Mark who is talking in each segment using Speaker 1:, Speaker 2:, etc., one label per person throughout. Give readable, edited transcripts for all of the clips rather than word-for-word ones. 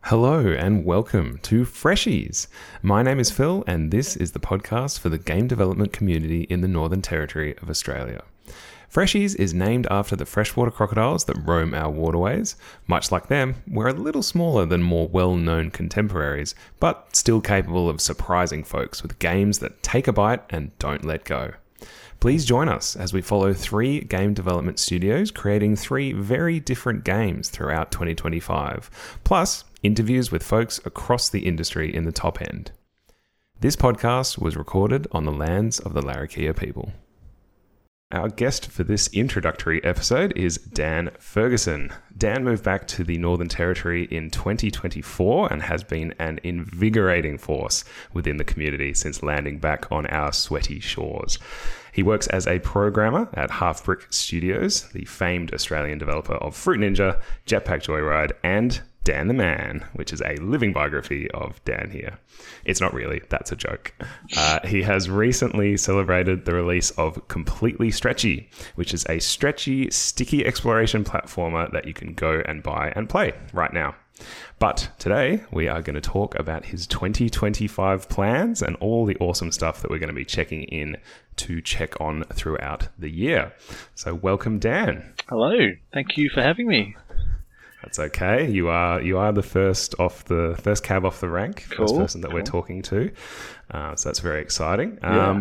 Speaker 1: Hello and welcome to Freshies. My name is Phil and this is the podcast for the game development community in the Northern Territory of Australia. Freshies is named after the freshwater crocodiles that roam our waterways. Much like them, we're a little smaller than more well-known contemporaries, but still capable of surprising folks with games that take a bite and don't let go. Please join us as we follow 3 game development studios creating 3 very different games throughout 2025, plus interviews with folks across the industry in the top end. This podcast was recorded on the lands of the Larrakia people. Our guest for this introductory episode is Dan Ferguson. Dan moved back to the Northern Territory in 2024 and has been an invigorating force within the community since landing back on our sweaty shores. He works as a programmer at Half Brick Studios, the famed Australian developer of Fruit Ninja, Jetpack Joyride, and Dan the Man, which is a living biography of Dan here. It's not really, that's a joke. He has recently celebrated the release of Completely Stretchy, which is a stretchy, sticky exploration platformer that you can go and buy and play right now. But today we are going to talk about his 2025 plans and all the awesome stuff that we're going to be checking in to check on throughout the year. So welcome, Dan.
Speaker 2: Hello, thank you for having me.
Speaker 1: That's okay. You are the first cab off the rank, first person that we're talking to. So that's very exciting.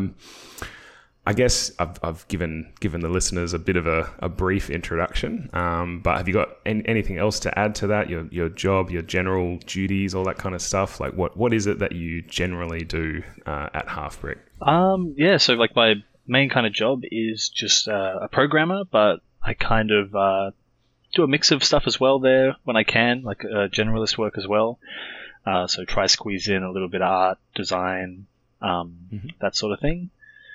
Speaker 1: I guess I've given the listeners a bit of a brief introduction. But have you got anything else to add to that? Your job, your general duties, all that kind of stuff. Like what is it that you generally do at Half Brick?
Speaker 2: So like my main kind of job is just a programmer, but I kind of do a mix of stuff as well there when I can, like generalist work as well. So try squeeze in a little bit of art, design, that sort of thing.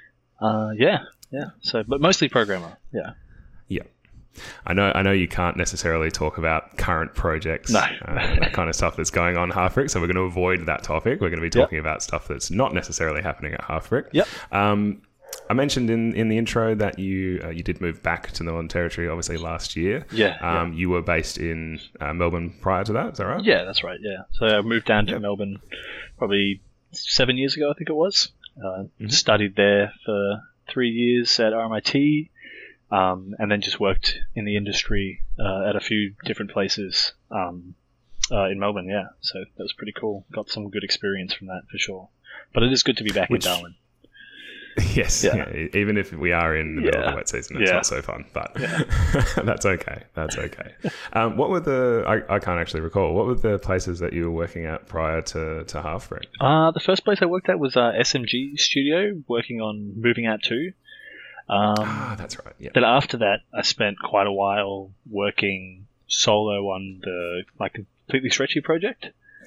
Speaker 2: So, but mostly programmer. Yeah. Yeah.
Speaker 1: I know you can't necessarily talk about current projects, that kind of stuff that's going on at Half Brick. So we're going to avoid that topic. We're going to be talking about stuff that's not necessarily happening at Half Brick.
Speaker 2: Yep.
Speaker 1: I mentioned in the intro that you did move back to the Northern Territory, obviously last year.
Speaker 2: Yeah.
Speaker 1: You were based in Melbourne prior to that. Is that right?
Speaker 2: Yeah, that's right. Yeah. So I moved down to Melbourne probably 7 years ago, I think it was. Studied there for 3 years at RMIT, and then just worked in the industry at a few different places in Melbourne. Yeah. So that was pretty cool. Got some good experience from that for sure. But it is good to be back in Darwin.
Speaker 1: Yes, yeah. Even if we are in the middle of the wet season, it's not so fun, but that's okay. What were I can't actually recall, what were the places that you were working at prior to Half Brick?
Speaker 2: The first place I worked at was SMG Studio, working on Moving Out 2.
Speaker 1: That's right, yeah.
Speaker 2: Then after that, I spent quite a while working solo on the Completely Stretchy project.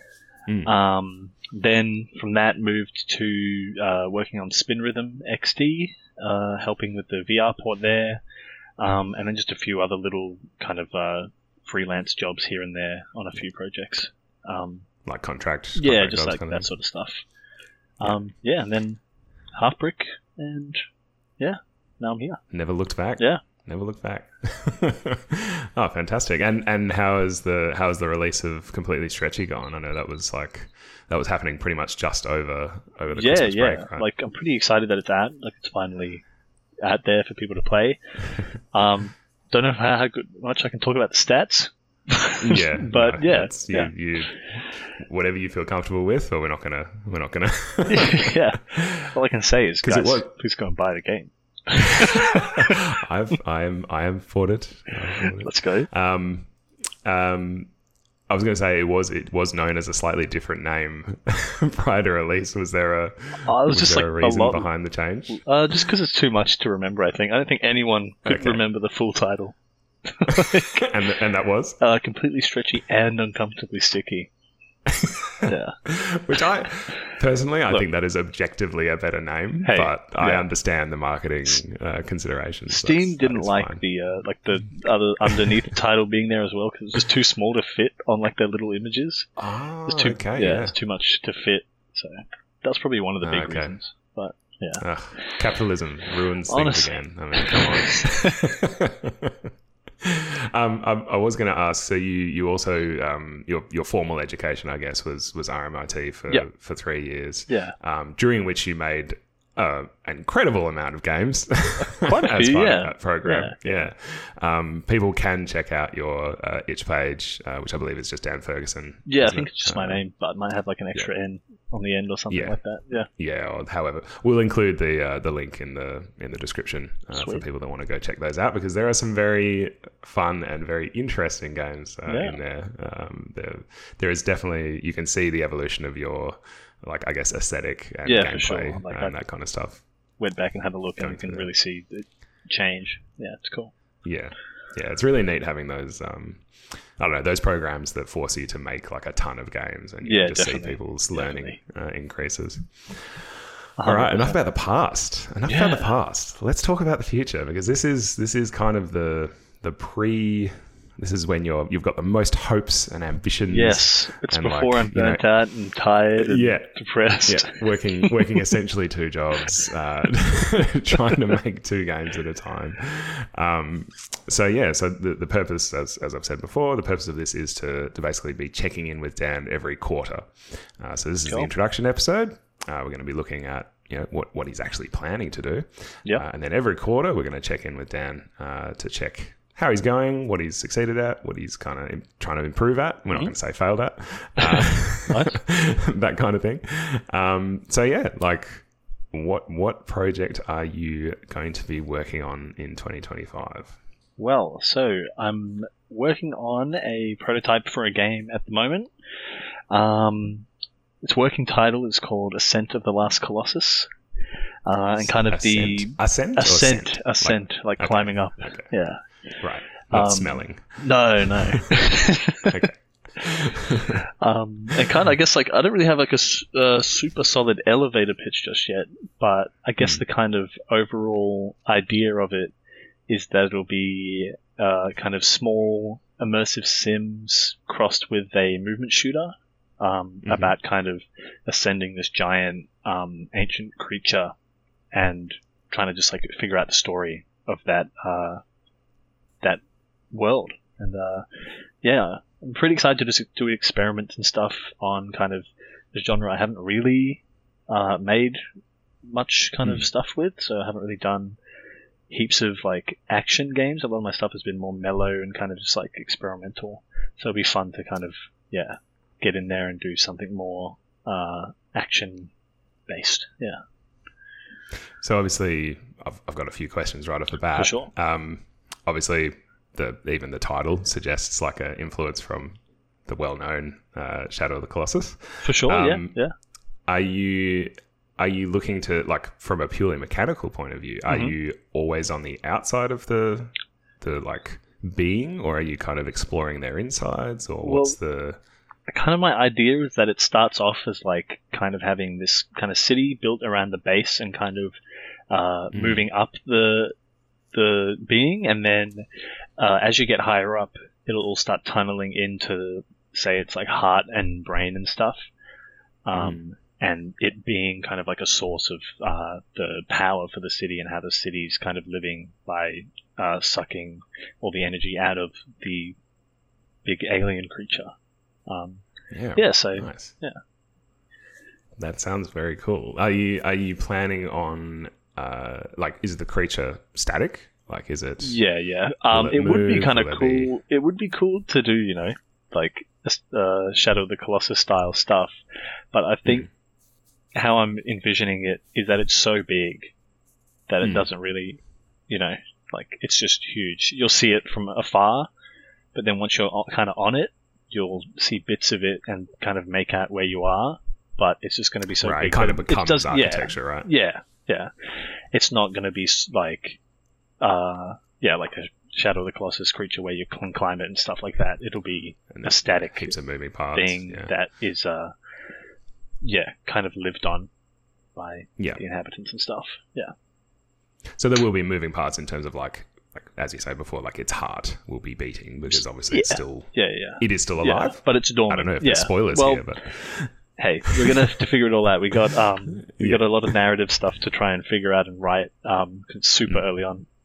Speaker 2: Then from that moved to working on Spin Rhythm XD, helping with the VR port there, and then just a few other little kind of freelance jobs here and there on a few projects.
Speaker 1: Like contract
Speaker 2: just like that sort of stuff. And then Half Brick, and now I'm here.
Speaker 1: Never looked back.
Speaker 2: Yeah.
Speaker 1: Never look back. Oh, fantastic! And how is the release of Completely Stretchy gone? I know that was happening pretty much just over the Christmas break, right?
Speaker 2: Like I'm pretty excited that it's finally out there for people to play. Don't know how much I can talk about the stats.
Speaker 1: Yeah,
Speaker 2: but
Speaker 1: you whatever you feel comfortable with, but we're not gonna.
Speaker 2: Yeah, all I can say is, guys, please go and buy the game.
Speaker 1: I am for it.
Speaker 2: Let's go.
Speaker 1: I was going to say it was known as a slightly different name prior to release. Was there a reason behind the change?
Speaker 2: Just because it's too much to remember. I don't think anyone could remember the full title.
Speaker 1: and that was
Speaker 2: Completely Stretchy and Uncomfortably Sticky. Yeah.
Speaker 1: Which I think that is objectively a better name, but I understand the marketing considerations.
Speaker 2: Steam didn't like fine. The other underneath title being there as well, because it was just too small to fit on their little images.
Speaker 1: Oh,
Speaker 2: it's too much to fit. So that's probably one of the big reasons. But yeah,
Speaker 1: capitalism ruins things again. I mean, come I was going to ask. So you also your formal education, I guess, was RMIT for 3 years.
Speaker 2: Yeah.
Speaker 1: During which you made an incredible amount of games
Speaker 2: Quite a
Speaker 1: as
Speaker 2: few,
Speaker 1: part
Speaker 2: yeah.
Speaker 1: of that program. Yeah. People can check out your itch page, which I believe is just Dan Ferguson.
Speaker 2: Yeah, I
Speaker 1: isn't
Speaker 2: think
Speaker 1: it?
Speaker 2: it's just my name, but it might have like an extra N on the end or something like that. Yeah.
Speaker 1: Yeah, or however, we'll include the link in the description for
Speaker 2: Sweet.
Speaker 1: people that want to go check those out, because there are some very fun and very interesting games in there. There is definitely, you can see the evolution of your, like, I guess, aesthetic and
Speaker 2: Yeah, for
Speaker 1: gameplay
Speaker 2: sure. Like,
Speaker 1: and that kind of stuff.
Speaker 2: Went back and had a look, and
Speaker 1: Going
Speaker 2: you can
Speaker 1: through
Speaker 2: really see the change. Yeah, it's cool.
Speaker 1: Yeah, it's really neat having those. I don't know, those programs that force you to make like a ton of games, and you can just see people's learning increases. All right, enough about the past. About the past. Let's talk about the future, because this is kind of the pre. This is when you've got the most hopes and ambitions.
Speaker 2: Yes, it's
Speaker 1: and
Speaker 2: before I'm burnt out and tired and depressed.
Speaker 1: Yeah, working essentially 2 jobs, trying to make 2 games at a time. So the purpose, as I've said before, the purpose of this is to basically be checking in with Dan every quarter. So this is the introduction episode. We're going to be looking at what he's actually planning to do.
Speaker 2: Yeah,
Speaker 1: and then every quarter we're going to check in with Dan to check how he's going, what he's succeeded at, what he's kind of trying to improve at. We're not going to say failed at. That kind of thing. What project are you going to be working on in 2025?
Speaker 2: Well, so I'm working on a prototype for a game at the moment. Its working title is called Ascent of the Last Colossus. And kind of ascent, like climbing up.
Speaker 1: Okay.
Speaker 2: Yeah.
Speaker 1: Right. Not smelling.
Speaker 2: No.
Speaker 1: Okay.
Speaker 2: And kind of, I guess, like, I don't really have like a super solid elevator pitch just yet, but I guess the kind of overall idea of it is that it'll be kind of small immersive sims crossed with a movement shooter about kind of ascending this giant ancient creature and trying to just like figure out the story of that world. And I'm pretty excited to just do experiments and stuff on kind of the genre I haven't really made much kind of stuff with. So I haven't really done heaps of like action games. A lot of my stuff has been more mellow and kind of just like experimental. So it'll be fun to kind of get in there and do something more action based. Yeah.
Speaker 1: So obviously, I've got a few questions right off the bat.
Speaker 2: For sure.
Speaker 1: Obviously, even the title suggests like an influence from the well-known Shadow of the Colossus.
Speaker 2: For sure, yeah.
Speaker 1: Are you looking to, like, from a purely mechanical point of view, are you always on the outside of the like being, or are you kind of exploring their insides, or what's the...
Speaker 2: Kind of my idea is that it starts off as like kind of having this kind of city built around the base and kind of moving up the being, and then as you get higher up, it'll all start tunneling into, say, it's like heart and brain and stuff, and it being kind of like a source of the power for the city and how the city's kind of living by sucking all the energy out of the big alien creature.
Speaker 1: Nice.
Speaker 2: Yeah.
Speaker 1: That sounds very cool. Are you planning on like, is the creature static? Like, is it?
Speaker 2: Yeah. It would be kind of cool. It would be cool to do, like Shadow of the Colossus style stuff. But I think how I'm envisioning it is that it's so big that it doesn't really, like, it's just huge. You'll see it from afar, but then once you're kind of on it, you'll see bits of it and kind of make out where you are, but it's just going to be so big.
Speaker 1: It kind of becomes architecture, right?
Speaker 2: Yeah. It's not going to be like, like a Shadow of the Colossus creature where you can climb it and stuff like that. It'll be a static
Speaker 1: heaps of moving parts
Speaker 2: thing that is, kind of lived on by the inhabitants and stuff. Yeah.
Speaker 1: So there will be moving parts in terms of like as you say before, like its heart will be beating, because obviously it's still it is still alive,
Speaker 2: but it's dormant.
Speaker 1: I don't know if there's spoilers here, but
Speaker 2: hey, we're gonna have to figure it all out. We got got a lot of narrative stuff to try and figure out and write. 'Cause it's super early on.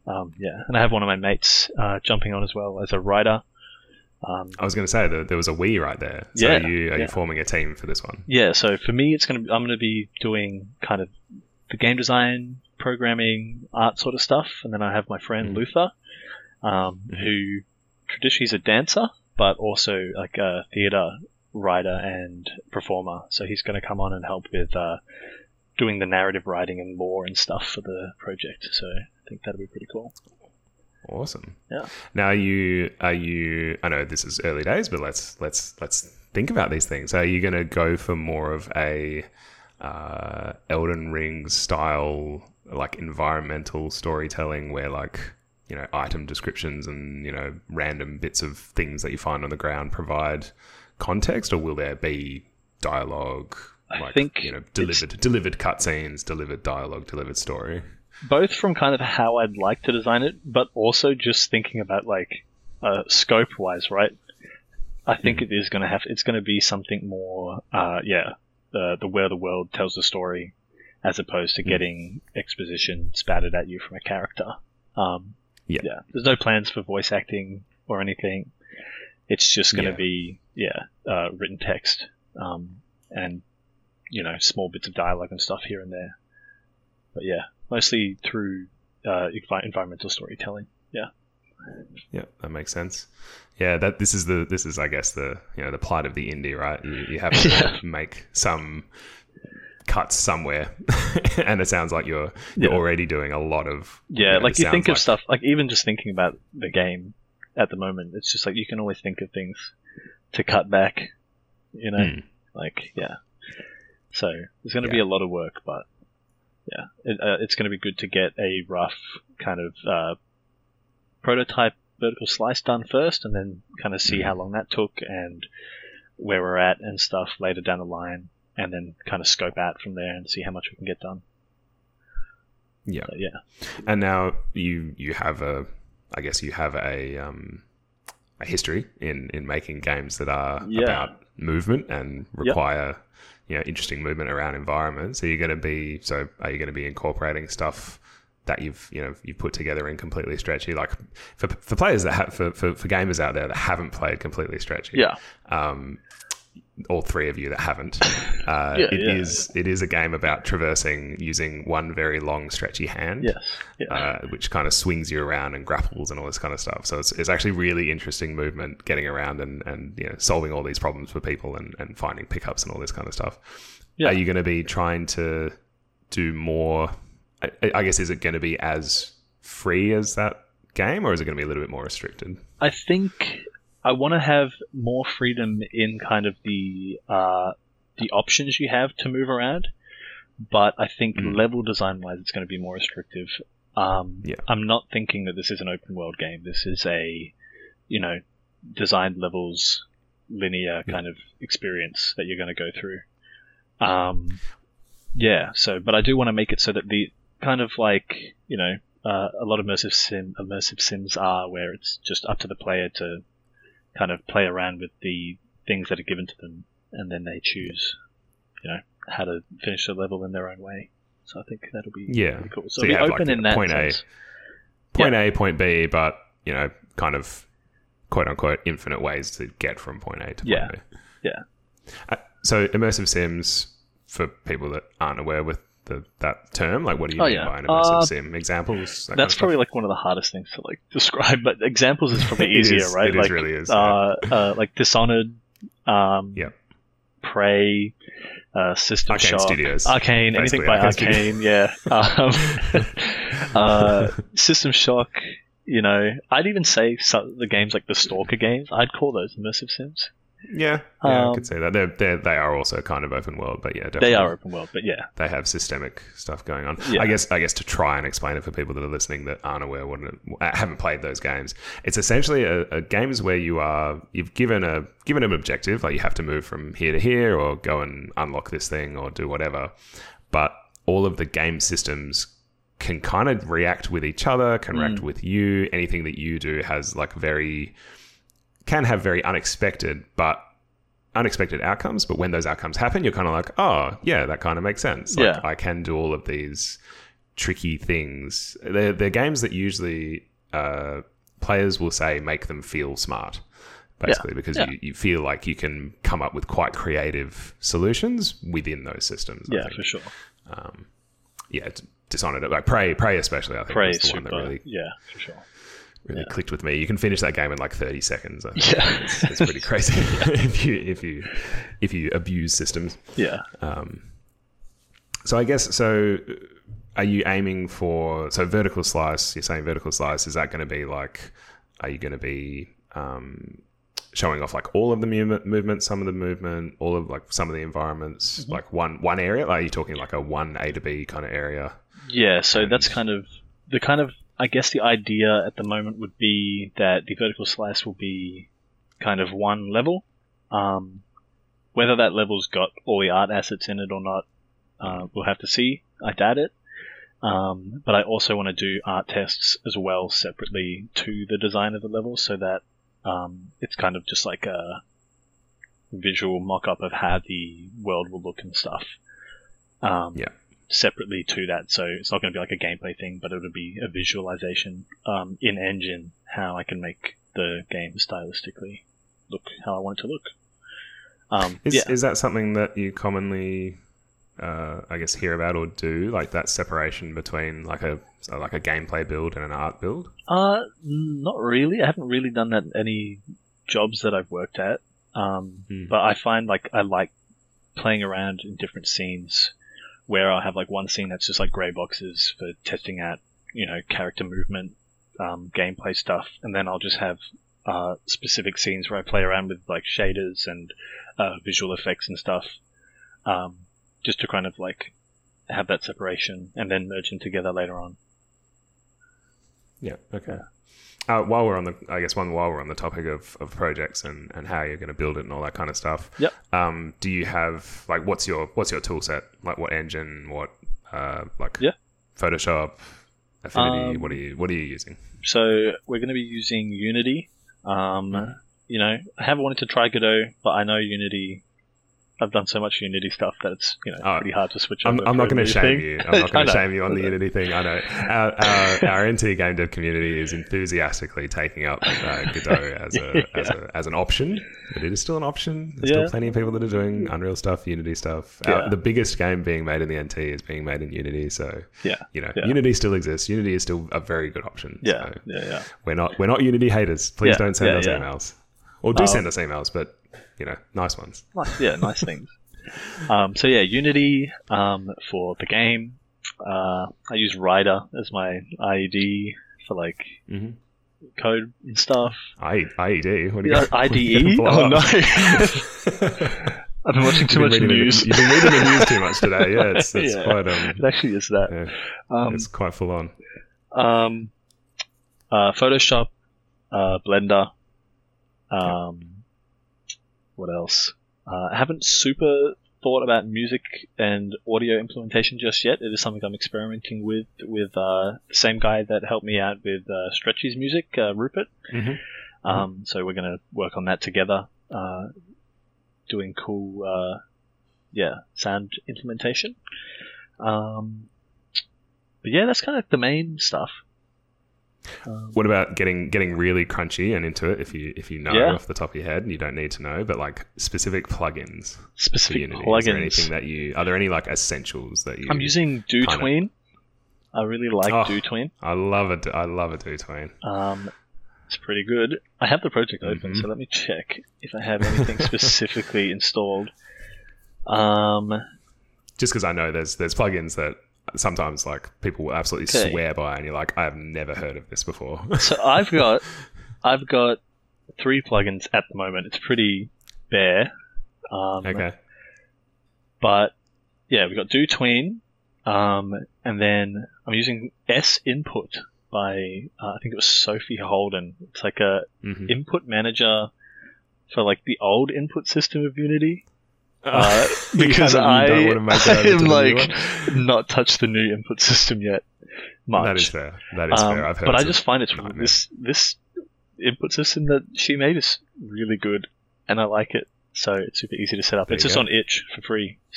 Speaker 2: and I have one of my mates jumping on as well as a writer.
Speaker 1: I was going to say that there was a we right there. So are you forming a team for this one?
Speaker 2: Yeah. So for me, I'm going to be doing kind of the game design, programming, art sort of stuff, and then I have my friend Luther, who traditionally is a dancer, but also like a theatre writer and performer. So he's going to come on and help with doing the narrative writing and lore and stuff for the project. So I think that'll be pretty cool.
Speaker 1: Awesome.
Speaker 2: Yeah.
Speaker 1: Now, are you? I know this is early days, but let's think about these things. Are you going to go for more of a Elden Ring style, like environmental storytelling, where like item descriptions and random bits of things that you find on the ground provide context, or will there be dialogue?
Speaker 2: I think
Speaker 1: delivered cutscenes, delivered dialogue, delivered story.
Speaker 2: Both from kind of how I'd like to design it, but also just thinking about like scope wise, right? I think it's going to be something more, the where the world tells the story, as opposed to getting exposition spattered at you from a character. There's no plans for voice acting or anything. It's just going to be written text, and small bits of dialogue and stuff here and there. But yeah, mostly through environmental storytelling. Yeah, that
Speaker 1: makes sense. Yeah, this is I guess the the plight of the indie, right? You have to make some cuts somewhere, and it sounds like you're already doing a lot of
Speaker 2: like you think of stuff like even just thinking about the game at the moment, it's just like you can always think of things to cut back, so there's going to be a lot of work, but it's going to be good to get a rough kind of prototype vertical slice done first, and then kind of see how long that took and where we're at and stuff later down the line, and then kind of scope out from there and see how much we can get done.
Speaker 1: Yeah. And now you have a history in making games that are about movement and require interesting movement around environments. Are you going to be incorporating stuff that you've put together in Completely Stretchy, like for players that have for gamers out there that haven't played Completely Stretchy? All three of you that haven't, it is a game about traversing using one very long stretchy hand, which kind of swings you around and grapples and all this kind of stuff. So it's actually really interesting movement, getting around and solving all these problems for people and finding pickups and all this kind of stuff. Are you going to be trying to do more? I guess, is it going to be as free as that game, or is it going to be a little bit more restricted?
Speaker 2: I think I want to have more freedom in kind of the options you have to move around, but I think level design wise, it's going to be more restrictive. I'm not thinking that this is an open world game. This is a, designed levels, linear kind of experience that you're going to go through. But I do want to make it so that the kind of like, a lot of immersive sims are, where it's just up to the player to kind of play around with the things that are given to them, and then they choose, how to finish the level in their own way. So I think that'll be really cool. So it'll be open in that sense.
Speaker 1: Point A, point B, but kind of quote unquote infinite ways to get from point A to point B. So immersive sims, for people that aren't aware with that term, like what do you mean by an immersive sim? Examples?
Speaker 2: That's probably like one of the hardest things to like describe, but examples is probably easier, right?
Speaker 1: It really is.
Speaker 2: Like Dishonored, Prey, System
Speaker 1: Arcane
Speaker 2: Shock,
Speaker 1: Studios.
Speaker 2: Arcane, anything by Arcane, System Shock. I'd even say the games like the Stalker games, I'd call those immersive sims.
Speaker 1: I could say that they are also kind of open world, but definitely
Speaker 2: they are open world, but
Speaker 1: they have systemic stuff going on. I guess to try and explain it for people that are listening that aren't aware, haven't played those games, it's essentially a games where you've given an objective, like you have to move from here to here or go and unlock this thing or do whatever, but all of the game systems can kind of react with each other, can react with you. Anything that you do has like can have very unexpected outcomes, but when those outcomes happen, you're kind of like, oh yeah, that kind of makes sense. Like I can do all of these tricky things. They're games that usually players will say make them feel smart, basically, because you feel like you can come up with quite creative solutions within those systems. I think.
Speaker 2: For sure.
Speaker 1: Dishonored, like Prey especially, I think
Speaker 2: Prey
Speaker 1: was the
Speaker 2: super,
Speaker 1: one that really,
Speaker 2: for sure.
Speaker 1: really clicked with me. You can finish that game in like 30 seconds. I think.
Speaker 2: Yeah,
Speaker 1: it's pretty crazy if you abuse systems.
Speaker 2: Yeah.
Speaker 1: So I guess Are you aiming for vertical slice? You're saying vertical slice. Is that going to be like? Are you going to be showing off like all of the movement, some of the movement, all of like some of the environments, like one area? Like, are you talking like a one A to B kind of area?
Speaker 2: Yeah. So that's kind of I guess the idea at the moment would be that the vertical slice will be kind of one level. Whether that level's got all the art assets in it or not, we'll have to see. I doubt it. But I also want to do art tests as well separately to the design of the level, so that it's kind of just like a visual mock-up of how the world will look and stuff. Separately to that, so it's not going to be like a gameplay thing, but it'll be a visualization in engine how I can make the game stylistically look how I want it to look.
Speaker 1: Is that something that you commonly I guess hear about or do, like that separation between like a gameplay build and an art build?
Speaker 2: Not really. I haven't really done that in any jobs that I've worked at. But I find like I like playing around in different scenes where I'll have like one scene that's just like grey boxes for testing out, character movement, gameplay stuff, and then I'll just have specific scenes where I play around with like shaders and visual effects and stuff. Just to kind of like have that separation and then merge them together later on.
Speaker 1: Yeah. Okay. While we're on the topic of projects and how you're going to build it and all that kind of stuff.
Speaker 2: Yep.
Speaker 1: Do you have like what's your tool set? Like what engine? What Photoshop, Affinity? What are you using?
Speaker 2: So we're going to be using Unity. I haven't wanted to try Godot, but I know Unity. I've done so much Unity stuff that it's pretty hard to switch over.
Speaker 1: I'm not going to shame you. I'm not going to shame you on the Unity thing. I know our NT game dev community is enthusiastically taking up Godot as an option, but it is still an option. There's still plenty of people that are doing Unreal stuff, Unity stuff. The biggest game being made in the NT is being made in Unity, so Unity still exists. Unity is still a very good option.
Speaker 2: Yeah,
Speaker 1: so we're not Unity haters. Please don't send us emails, or do send us emails, but. Nice ones.
Speaker 2: Nice things. Unity for the game. I use Rider as my IED for like code and stuff.
Speaker 1: IED? What do you
Speaker 2: IDE? Oh no! I've been watching too much news.
Speaker 1: You've been reading the news too much today. Yeah, it's quite.
Speaker 2: It actually is that.
Speaker 1: Yeah, it's quite full on.
Speaker 2: Photoshop, Blender. What else? I haven't super thought about music and audio implementation just yet. It is something I'm experimenting with the same guy that helped me out with Stretchy's music, Rupert. So we're going to work on that together, doing cool, sound implementation. But yeah, that's kind of the main stuff.
Speaker 1: What about getting really crunchy and into it? If you know off the top of your head, and you don't need to know, but like specific plugins.
Speaker 2: Specific plugins.
Speaker 1: Is there anything are there any like essentials that you?
Speaker 2: I'm using DoTween. I really like DoTween.
Speaker 1: I love it. I love a DoTween.
Speaker 2: It's pretty good. I have the project open, so let me check if I have anything specifically installed.
Speaker 1: Just because I know there's plugins that. Sometimes like people will absolutely swear by and you're like, I have never heard of this before.
Speaker 2: So I've got 3 plugins at the moment. It's pretty bare.
Speaker 1: Okay.
Speaker 2: But yeah, we've got DoTween, and then I'm using S Input by I think it was Sophie Holden. It's like a input manager for like the old input system of Unity. Because I am like not touched the new input system yet much.
Speaker 1: That is fair. I've heard.
Speaker 2: But I just find this input system that she made is really good, and I like it. So it's super easy to set up. It's just on itch for free. So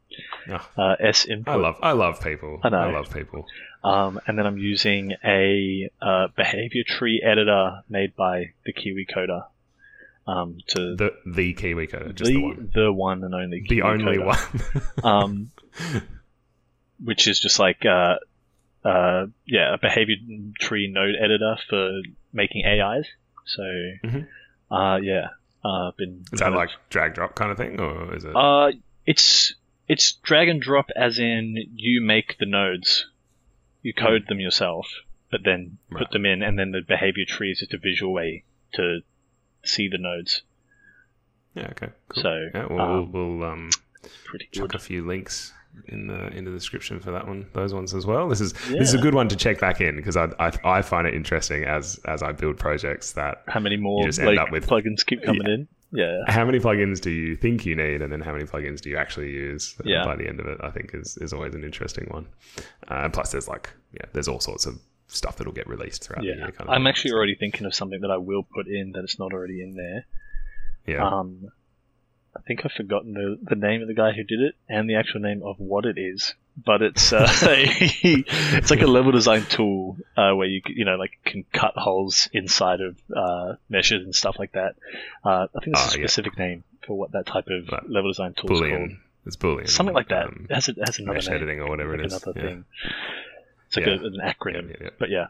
Speaker 1: Oh,
Speaker 2: S input.
Speaker 1: I love people.
Speaker 2: I know.
Speaker 1: I love people.
Speaker 2: And then I'm using a behavior tree editor made by the Kiwi Coder. To
Speaker 1: the Kiwi Coder, just
Speaker 2: the one and only Kiwi
Speaker 1: the only
Speaker 2: Coder.
Speaker 1: one.
Speaker 2: Which is just like a behavior tree node editor for making AIs. So been
Speaker 1: is that like drag drop kind of thing, or is it?
Speaker 2: It's drag and drop, as in you make the nodes, you code them yourself, but then put them in, and then the behavior tree is just a visual way to see the nodes.
Speaker 1: Yeah. Okay. Cool.
Speaker 2: So
Speaker 1: we'll
Speaker 2: pretty
Speaker 1: chuck
Speaker 2: good.
Speaker 1: a few links in the description for that one, those ones as well. This is a good one to check back in, because I find it interesting as I build projects that
Speaker 2: how many more
Speaker 1: you just end up with
Speaker 2: plugins keep coming in. Yeah.
Speaker 1: How many plugins do you think you need, and then how many plugins do you actually use by the end of it? I think is always an interesting one. And plus, there's all sorts of stuff that'll get released throughout the year. Kind of
Speaker 2: I'm actually already thinking of something that I will put in that it's not already in there.
Speaker 1: Yeah.
Speaker 2: I think I've forgotten the name of the guy who did it and the actual name of what it is, but it's it's like a level design tool where you can cut holes inside of meshes and stuff like that. I think there's a specific name for what that type of level design tool is called.
Speaker 1: It's Boolean.
Speaker 2: Something like that. It has another
Speaker 1: mesh
Speaker 2: name.
Speaker 1: editing or whatever it is.
Speaker 2: Another thing. It's like an acronym. But yeah.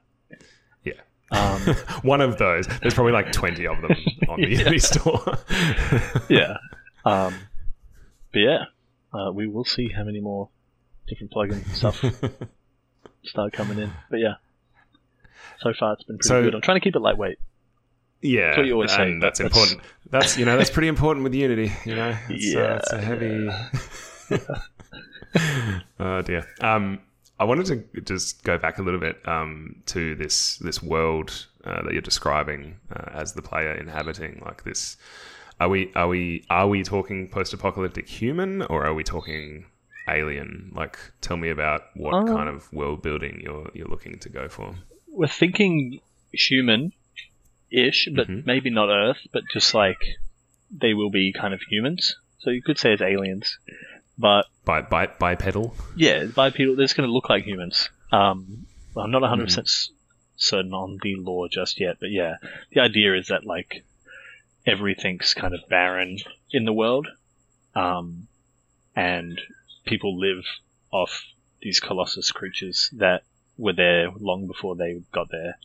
Speaker 1: One of those. There's probably like 20 of them on the Unity store.
Speaker 2: Yeah. We will see how many more different plugins and stuff start coming in. But yeah, so far it's been pretty good. I'm trying to keep it lightweit.
Speaker 1: Yeah,
Speaker 2: that's what you always say.
Speaker 1: And that's important. That's pretty important with Unity. It's a heavy. Oh dear. I wanted to just go back a little bit to this world that you're describing as the player inhabiting, like this. Are we talking post-apocalyptic human, or are we talking alien? Like, tell me about what kind of world building you're looking to go for.
Speaker 2: We're thinking human-ish, but maybe not Earth, but just like they will be kind of humans. So you could say it's aliens, but
Speaker 1: bipedal.
Speaker 2: Yeah, bipedal. They're just going to look like humans. I'm not 100% certain on the lore just yet, but yeah, the idea is that like everything's kind of barren in the world, and people live off these colossus creatures that were there long before they got there.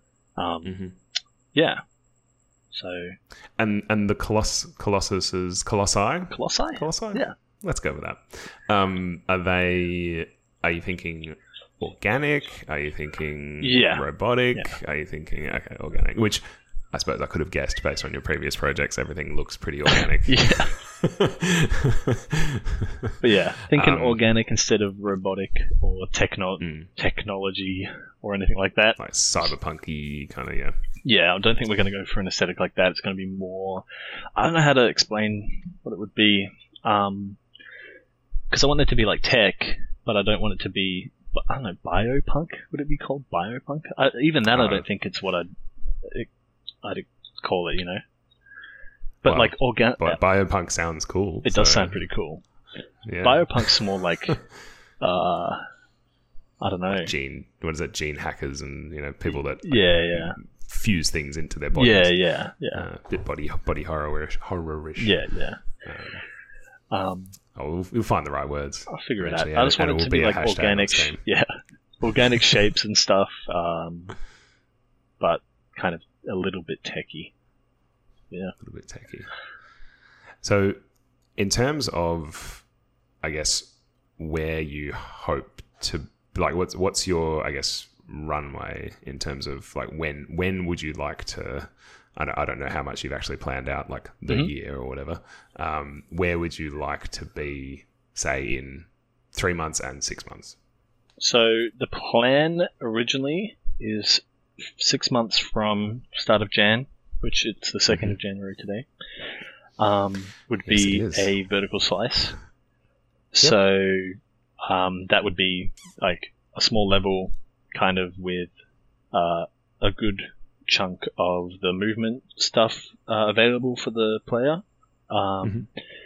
Speaker 2: Yeah. So.
Speaker 1: And the colossus is colossi.
Speaker 2: Colossi. Yeah.
Speaker 1: Let's go with that. Are you thinking organic? Are you thinking robotic? Yeah. Are you thinking organic? Which I suppose I could have guessed based on your previous projects. Everything looks pretty organic.
Speaker 2: Yeah. But yeah, thinking organic instead of robotic or technology or anything like that.
Speaker 1: Like cyberpunky kind of,
Speaker 2: Yeah, I don't think we're going to go for an aesthetic like that. It's going to be more... I don't know how to explain what it would be. Because I want it to be like tech, but I don't want it to be... I don't know, biopunk? Would it be called biopunk? Even that, I don't think it's what I'd call it, But like organic...
Speaker 1: Biopunk sounds cool.
Speaker 2: It does sound pretty cool. Yeah. Biopunk's more like... I don't know.
Speaker 1: What is it? Gene hackers and, people that... fuse things into their bodies.
Speaker 2: Yeah.
Speaker 1: Bit body horror-ish.
Speaker 2: Yeah.
Speaker 1: We'll find the right words.
Speaker 2: I'll figure it out. I just want it to be like organic, organic shapes and stuff, but kind of a little bit techy. Yeah,
Speaker 1: a little bit techy. So, in terms of, I guess, where you hope to, like, what's your, I guess, runway in terms of like when would you like to? I don't know how much you've actually planned out, like the year or whatever. Where would you like to be, say, in 3 months and 6 months?
Speaker 2: So the plan originally is 6 months from start of Jan, which it's the 2nd of January today, would be a vertical slice. Yep. So that would be like a small level kind of with a good chunk of the movement stuff available for the player.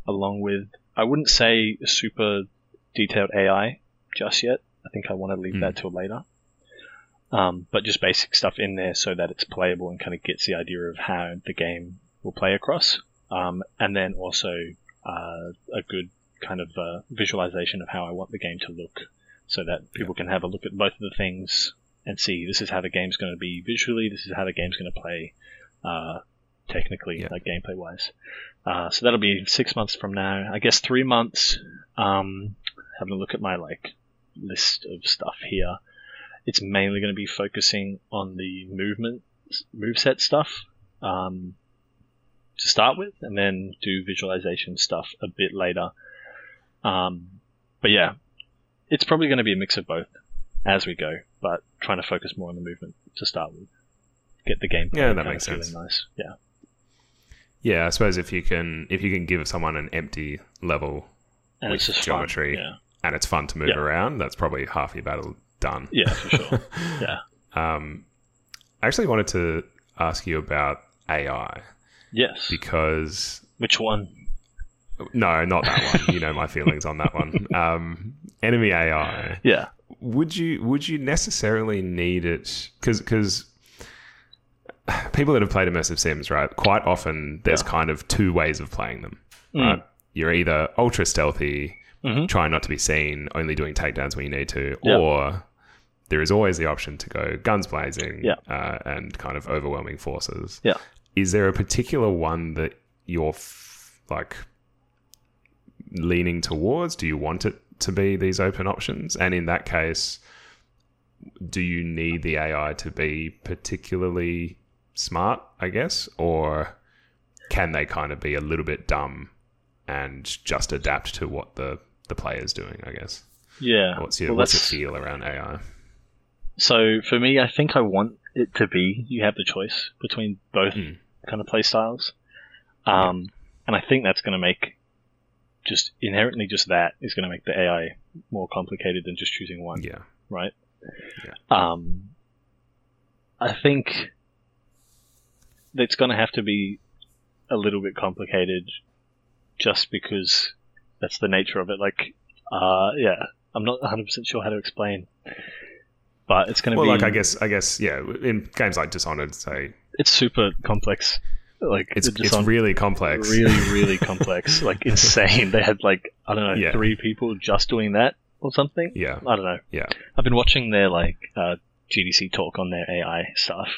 Speaker 2: along with, I wouldn't say super detailed AI just yet. I think I want to leave that till later. But just basic stuff in there so that it's playable and kind of gets the idea of how the game will play across. And then also a good kind of visualization of how I want the game to look so that people can have a look at both of the things and see this is how the game's going to be visually, this is how the game's going to play technically, like gameplay-wise. So that'll be 6 months from now. I guess 3 months, having a look at my list of stuff here. It's mainly going to be focusing on the moveset stuff to start with, and then do visualization stuff a bit later. But yeah, it's probably going to be a mix of both as we go, but trying to focus more on the movement to start with. Get the game.
Speaker 1: Yeah, that makes sense.
Speaker 2: Nice. Yeah.
Speaker 1: Yeah, I suppose if you can give someone an empty level
Speaker 2: and
Speaker 1: with
Speaker 2: it's just
Speaker 1: geometry,
Speaker 2: fun.
Speaker 1: and it's fun to move around, that's probably half your battle done.
Speaker 2: Yeah, for sure. Yeah.
Speaker 1: I actually wanted to ask you about AI.
Speaker 2: Yes.
Speaker 1: Because...
Speaker 2: Which one?
Speaker 1: No, not that one. You know my feelings on that one. Enemy AI.
Speaker 2: Yeah.
Speaker 1: Would you necessarily need it? Because people that have played Immersive Sims, right? Quite often there's kind of two ways of playing them. Right? You're either ultra stealthy, trying not to be seen, only doing takedowns when you need to, or there is always the option to go guns blazing and kind of overwhelming forces.
Speaker 2: Yeah.
Speaker 1: Is there a particular one that you're leaning towards? Do you want it to be these open options? And in that case, do you need the AI to be particularly smart, I guess? Or can they kind of be a little bit dumb and just adapt to what the player's doing, I guess?
Speaker 2: Yeah.
Speaker 1: What's your feel around AI?
Speaker 2: So for me, I think I want it to be, you have the choice between both kind of play styles. And I think that's going to make just inherently just that is going to make the AI more complicated than just choosing one.
Speaker 1: Yeah.
Speaker 2: Right?
Speaker 1: Yeah.
Speaker 2: I think it's going to have to be a little bit complicated just because that's the nature of it. I'm not 100% sure how to explain, but it's going to be...
Speaker 1: Well, I guess, yeah, in games like Dishonored, say...
Speaker 2: It's super complex.
Speaker 1: It's really complex.
Speaker 2: Really, really complex. Insane. They had, 3 people just doing that or something.
Speaker 1: Yeah.
Speaker 2: I don't know.
Speaker 1: Yeah.
Speaker 2: I've been watching their, GDC talk on their AI stuff.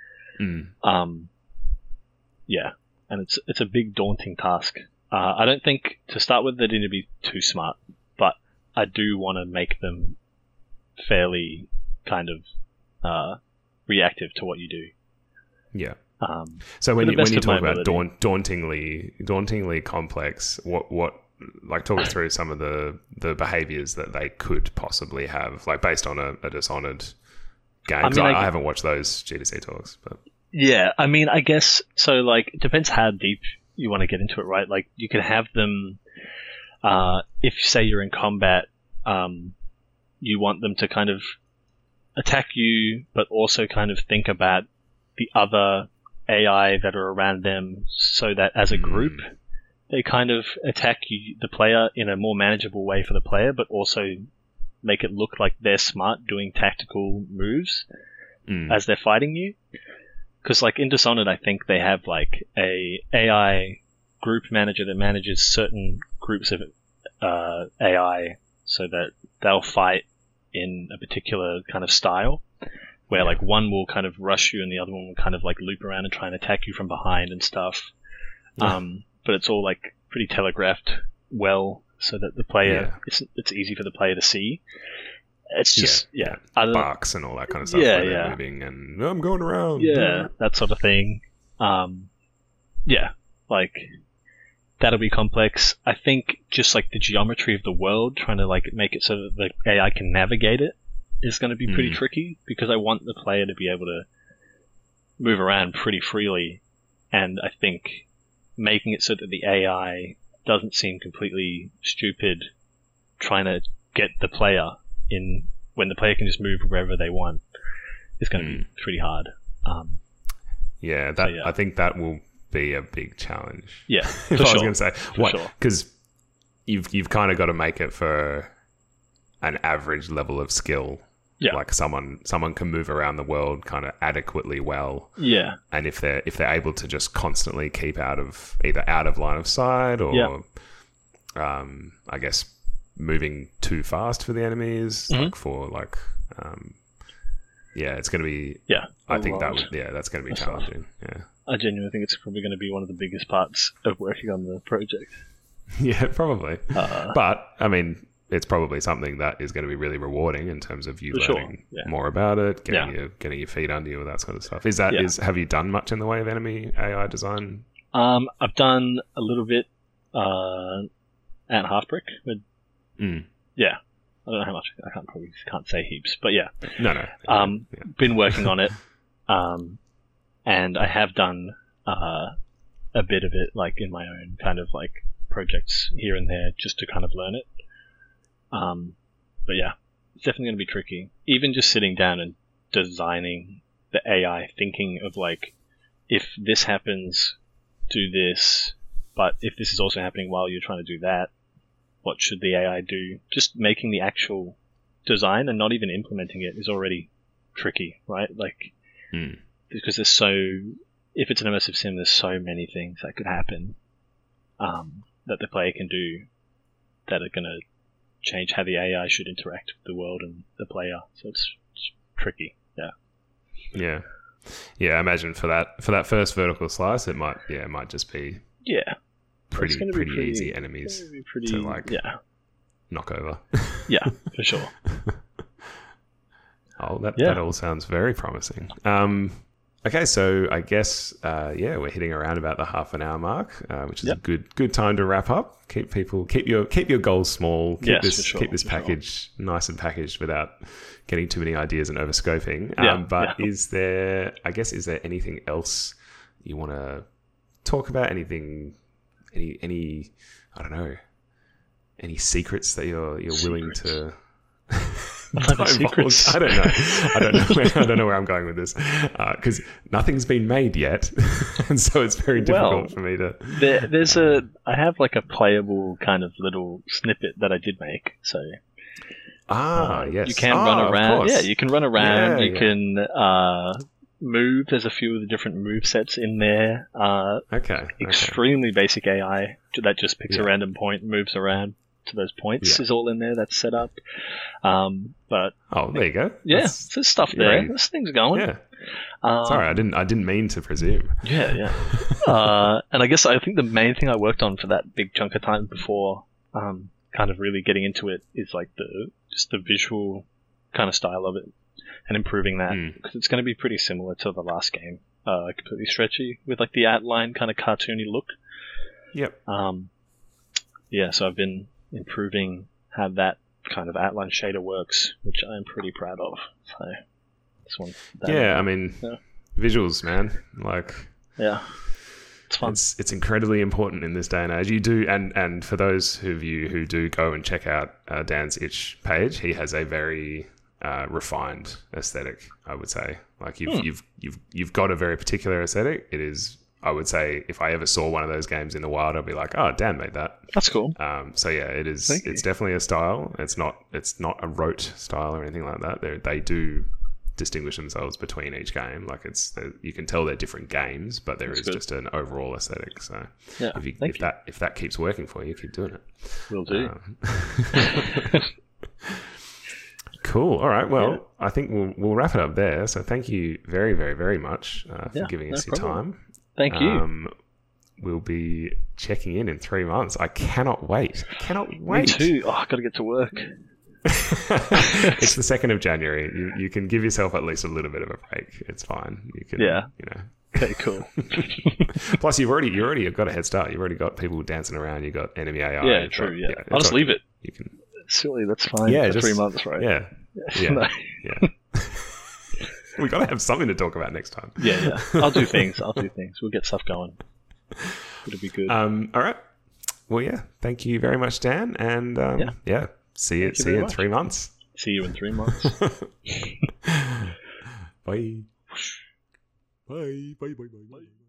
Speaker 2: Yeah. And it's a big, daunting task. I don't think, to start with, they need to be too smart, but I do want to make them fairly kind of reactive to what you do.
Speaker 1: Yeah. So when you talk about dauntingly complex, what talk us through some of the behaviors that they could possibly have, based on a Dishonored game? Because I haven't watched those GDC talks, but
Speaker 2: yeah, I guess so. It depends how deep you want to get into it, right? You can have them. If say you're in combat, you want them to kind of attack you, but also kind of think about the other AI that are around them, so that as a group they kind of attack you, the player, in a more manageable way for the player, but also make it look like they're smart doing tactical moves as they're fighting you. Because in Dishonored, I think they have a AI group manager that manages certain groups of AI so that they'll fight in a particular kind of style, where one will kind of rush you and the other one will kind of loop around and try and attack you from behind and stuff. But it's all pretty telegraphed well, so that the player, it's easy for the player to see. It's just
Speaker 1: barks and all that kind of stuff. They're moving and I'm going around.
Speaker 2: That sort of thing. That'll be complex. I think just the geometry of the world, trying to make it so that the AI can navigate it, is going to be pretty tricky, because I want the player to be able to move around pretty freely, and I think making it so that the AI doesn't seem completely stupid trying to get the player in when the player can just move wherever they want is going to be pretty hard.
Speaker 1: I think that will be a big challenge.
Speaker 2: Yeah,
Speaker 1: if
Speaker 2: for
Speaker 1: I was
Speaker 2: sure.
Speaker 1: going to say
Speaker 2: For
Speaker 1: what,
Speaker 2: sure.
Speaker 1: because you've kind of got to make it for an average level of skill.
Speaker 2: Yeah.
Speaker 1: Like someone can move around the world kind of adequately well.
Speaker 2: Yeah.
Speaker 1: And if they're able to just constantly keep either out of line of sight or I guess moving too fast for the enemies, it's going to be.
Speaker 2: Yeah.
Speaker 1: I think that's going to be challenging. Yeah.
Speaker 2: I genuinely think it's probably going to be one of the biggest parts of working on the project.
Speaker 1: Yeah, probably. But I mean, it's probably something that is going to be really rewarding in terms of you learning more about it, getting your feet under you, all that sort of stuff. Have you done much in the way of enemy AI design?
Speaker 2: I've done a little bit at Halfbrick. Yeah, I don't know how much. I can't say heaps, but yeah.
Speaker 1: No.
Speaker 2: Been working on it, and I have done a bit of it, like in my own kind of like projects here and there, just to kind of learn it. But yeah, it's definitely going to be tricky. Even just sitting down and designing the AI, thinking of like, if this happens, do this, but if this is also happening while you're trying to do that, what should the AI do? Just making the actual design and not even implementing it is already tricky, right? Like, because if it's an immersive sim, there's so many things that could happen that the player can do that are going to change how the AI should interact with the world and the player. So it's tricky. Yeah.
Speaker 1: I imagine for that first vertical slice, it might just be pretty easy enemies to knock over.
Speaker 2: Yeah, for sure.
Speaker 1: That all sounds very promising. Okay, so I guess we're hitting around about the half an hour mark, which is a good time to wrap up. Keep your goals small. Keep this package nice and packaged without getting too many ideas and overscoping. Is there anything else you want to talk about? Any I don't know, any secrets that you're willing to?
Speaker 2: Secrets.
Speaker 1: I don't know where I'm going with this because nothing's been made yet, and so it's very difficult for me to.
Speaker 2: I have like a playable kind of little snippet that I did make. So
Speaker 1: yes,
Speaker 2: you can run around.
Speaker 1: Yeah,
Speaker 2: you can run around. You can move. There's a few of the different move sets in there. Extremely basic AI that just picks a random point, and moves around to those points is all in there. That's set up. But
Speaker 1: there you go.
Speaker 2: Yeah, there's stuff there. Right. There's things going.
Speaker 1: Yeah. Sorry, I didn't mean to presume.
Speaker 2: Yeah. And I think the main thing I worked on for that big chunk of time before kind of really getting into it is like the visual kind of style of it and improving that, because it's going to be pretty similar to the last game. Completely stretchy with like the outline kind of cartoony look.
Speaker 1: Yep.
Speaker 2: So I've been improving how that kind of outline shader works, which I'm pretty proud of. So this one.
Speaker 1: Visuals, man. Like,
Speaker 2: it's fun.
Speaker 1: It's incredibly important in this day and age. You do, and for those of you who do go and check out Dan's Itch page, he has a very refined aesthetic, I would say. Like you've got a very particular aesthetic. It is, I would say, if I ever saw one of those games in the wild, I'd be like, "Oh, Dan made that."
Speaker 2: That's cool.
Speaker 1: So yeah, it is. It's definitely a style. It's not a rote style or anything like that. They do distinguish themselves between each game. Like you can tell they're different games, but there is just an overall aesthetic. So if that keeps working for you, keep doing it.
Speaker 2: Will do.
Speaker 1: Cool. All right. Well, I think we'll wrap it up there. So thank you very, very, very much for giving us your time.
Speaker 2: Thank you.
Speaker 1: We'll be checking in 3 months. I cannot wait.
Speaker 2: Me too. Oh, I've got to get to work.
Speaker 1: It's the 2nd of January. You can give yourself at least a little bit of a break. It's fine. You can.
Speaker 2: Yeah. Okay. Cool.
Speaker 1: Plus, you've already got a head start. You've already got people dancing around. You've got enemy AI.
Speaker 2: Yeah. True. Yeah. I'll just leave it.
Speaker 1: You can.
Speaker 2: Silly. That's fine. Yeah. 3 months, right?
Speaker 1: Yeah. Yeah. We got to have something to talk about next time.
Speaker 2: Yeah. I'll do things. We'll get stuff going. It'll be good.
Speaker 1: All right. Well, yeah. Thank you very much, Dan. And see you in 3 months.
Speaker 2: See you in 3 months.
Speaker 1: Bye. Bye.